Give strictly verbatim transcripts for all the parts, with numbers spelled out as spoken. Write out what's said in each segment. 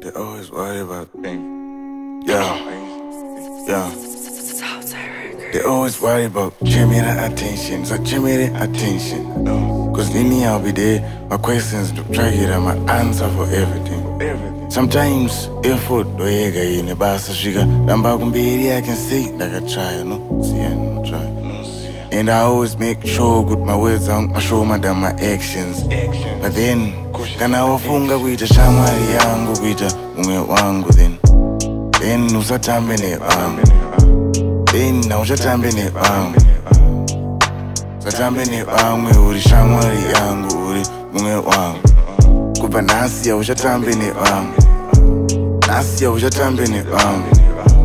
They always worry about things. Yeah, yeah. They always worry about Jimmy the attention. So Jimmy the attention. Cause Nini, I'll be there. My questions to try to get my answer for everything. Sometimes effort do yega in the basa sugar. Namba kumbiri I can see like I try, you know. See and try. And I always make sure good my words on I show my damn my actions. But then kana wafunga kuita shamwari yangu kuita mume wangu then. Then usatambe ne wangu. Then na usatambe ne wangu. Usatambe ne wangu uri shamwari yangu uri mume wangu. Kupa nasi ya usatambe ne wangu. Nasi ya usatambe ne wangu.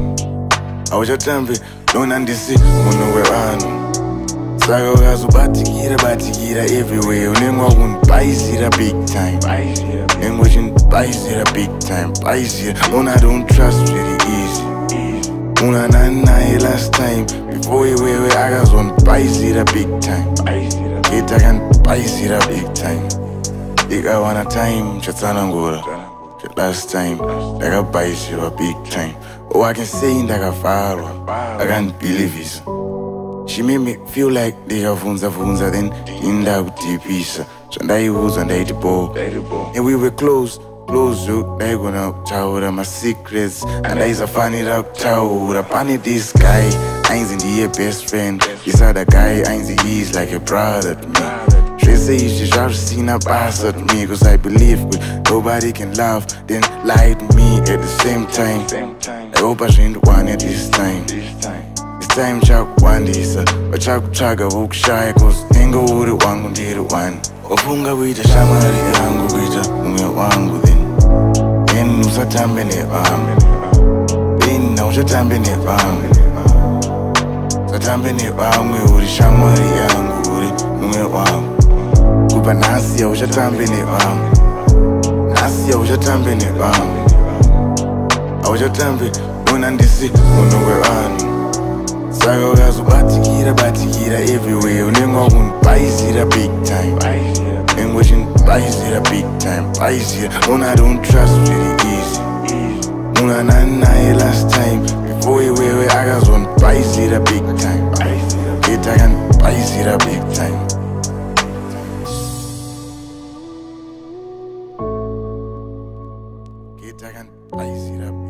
Usatambe lona ndisi munuwe wangu. Saka ukazu batikira batikira everywhere. Unengwa kunbaisira big time. Nengwa chinbaisira big time. Baisira, Una don't trust really easy. Una nanaye last time. Before you wewe akazon baisira big time. Kita kan baisira big time. Ika wana time chatana ngura. Last time Daka baisira big time. Oh I can say Daka faro. I can't believe it. She made me feel like they have funza funza then in that pizza. So they was on the ball. And we were close, close to they gonna tell them my secrets. And there's a funny dog tell the funny this guy. I ain't in the best friend. This other guy, I ain't he's like a brother to me. She say she should see a bastard to me. Cause I believe with nobody can love, then lie to me at the same time. I hope I shouldn't want it this time. Time chak wandisa Bachaku chaga ukshaya cause Nengo uri wangu ndiri wani Wafunga wita shamari yangu wita Mume wangu then Then usatambe ne wangu Then na usatambe ne wangu Usatambe ne wangu uri shamari yangu uri mume wangu Kupa nasi ya usatambe ne wangu Nasi ya usatambe ne wangu Usatambe lona ndisi munuwe wangu Saka ukazu batikira batikira everywhere. Unengwa kunbaisira big time. Nengwa chinbaisira big time. Baisira, Una don't trust really easy. Una nanaye last time. Before you wewe akazon baisira big time. Kita kan baisira big time. Kita kan baisira big time.